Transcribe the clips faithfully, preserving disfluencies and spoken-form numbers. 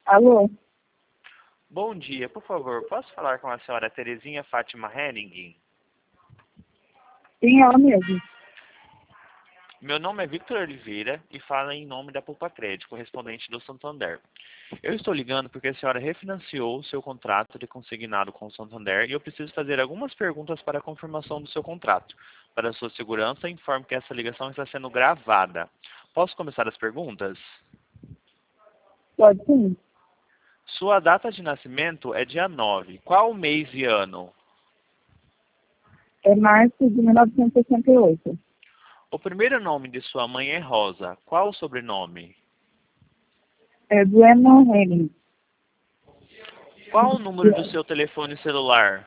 Alô? Bom dia, por favor, posso falar com a senhora Terezinha Fátima Henning? Sim, ela mesmo. Meu nome é Victor Oliveira e falo em nome da Poupa Crédito, correspondente do Santander. Eu estou ligando porque a senhora refinanciou o seu contrato de consignado com o Santander e eu preciso fazer algumas perguntas para a confirmação do seu contrato. Para a sua segurança, informo que essa ligação está sendo gravada. Posso começar as perguntas? Pode sim. Sua data de nascimento é dia nove. Qual mês e ano? É março de mil novecentos e sessenta e oito. O primeiro nome de sua mãe é Rosa. Qual o sobrenome? É Bueno Henning. Qual o número do seu telefone celular?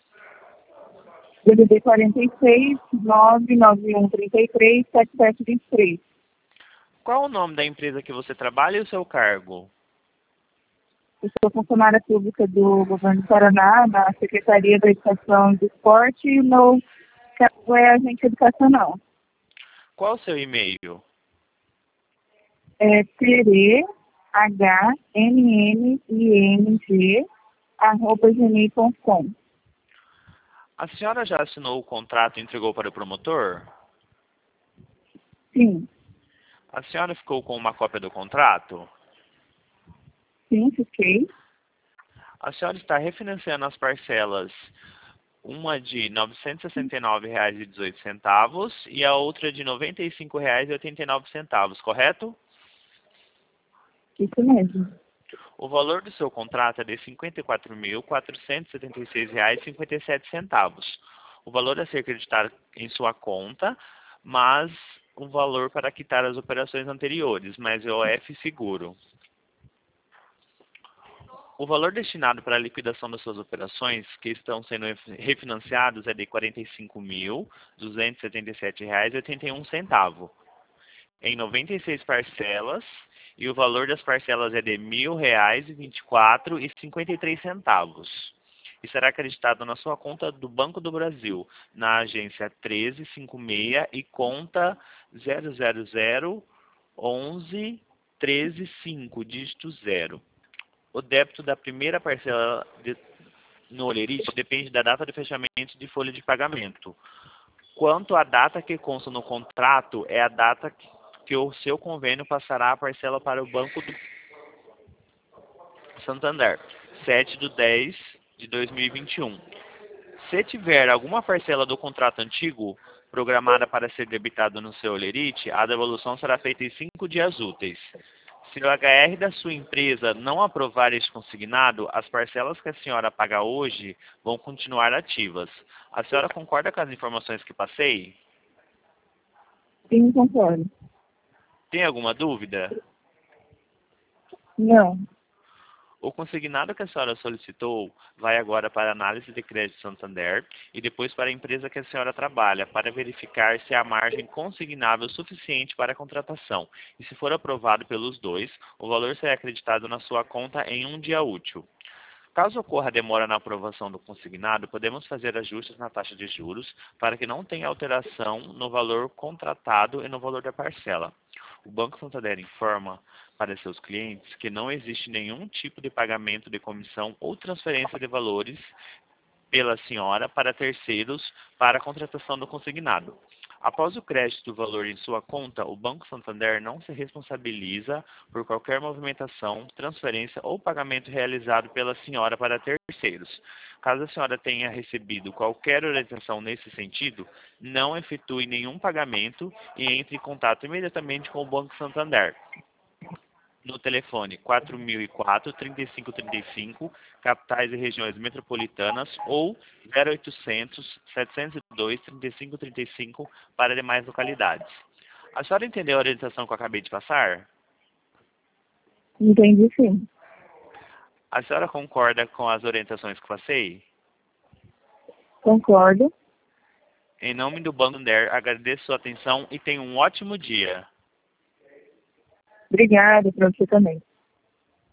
D D D quarenta e seis, nove nove um trinta e três, sete sete vinte e três. Qual o nome da empresa que você trabalha e o seu cargo? Eu sou funcionária pública do governo do Paraná, na Secretaria da Educação e do Esporte, e o meu cargo é agente educacional. Qual o seu e-mail? É tere, H N N I N G, arroba gmail ponto com. A senhora já assinou o contrato e entregou para o promotor? Sim, A senhora ficou com uma cópia do contrato? sim, fiquei. A senhora está refinanciando as parcelas, uma de novecentos e sessenta e nove reais e dezoito centavos e a outra de noventa e cinco reais e oitenta e nove centavos, correto? Isso mesmo. O valor do seu contrato é de cinquenta e quatro mil, quatrocentos e setenta e seis reais e cinquenta e sete centavos. O valor a ser acreditado em sua conta, mas o valor para quitar as operações anteriores, mais o O F seguro. O valor destinado para a liquidação das suas operações, que estão sendo refinanciados, é de quarenta e cinco mil, duzentos e setenta e sete reais e oitenta e um centavos, em noventa e seis parcelas, e o valor das parcelas é de mil reais e vinte e quatro e cinquenta e três centavos. E será acreditado na sua conta do Banco do Brasil, na agência treze cinquenta e seis e conta zero zero zero onze treze cinco, dígito zero. O débito da primeira parcela de, no Olerite depende da data de fechamento de folha de pagamento. Quanto à data que consta no contrato, é a data que, que o seu convênio passará a parcela para o Banco do Santander, sete de dez de dois mil e vinte e um. Se tiver alguma parcela do contrato antigo programada para ser debitada no seu Olerite, a devolução será feita em cinco dias úteis. Se o H R da sua empresa não aprovar este consignado, as parcelas que a senhora paga hoje vão continuar ativas. A senhora concorda com as informações que passei? Sim, concordo. Tem alguma dúvida? Não. O consignado que a senhora solicitou vai agora para a análise de crédito Santander e depois para a empresa que a senhora trabalha, para verificar se há margem consignável suficiente para a contratação. E se for aprovado pelos dois, o valor será acreditado na sua conta em um dia útil. Caso ocorra demora na aprovação do consignado, podemos fazer ajustes na taxa de juros para que não tenha alteração no valor contratado e no valor da parcela. O Banco Santander informa para seus clientes que não existe nenhum tipo de pagamento de comissão ou transferência de valores pela senhora para terceiros para a contratação do consignado. Após o crédito do valor em sua conta, o Banco Santander não se responsabiliza por qualquer movimentação, transferência ou pagamento realizado pela senhora para terceiros. Caso a senhora tenha recebido qualquer orientação nesse sentido, não efetue nenhum pagamento e entre em contato imediatamente com o Banco Santander no telefone quatro mil e quatro, trinta e cinco trinta e cinco, capitais e regiões metropolitanas, ou zero oitocentos, setecentos e dois, trinta e cinco trinta e cinco para demais localidades. A senhora entendeu a orientação que eu acabei de passar? Entendi, sim. A senhora concorda com as orientações que passei? Concordo. Em nome do Banco Santander, agradeço sua atenção e tenha um ótimo dia. Obrigada para você também.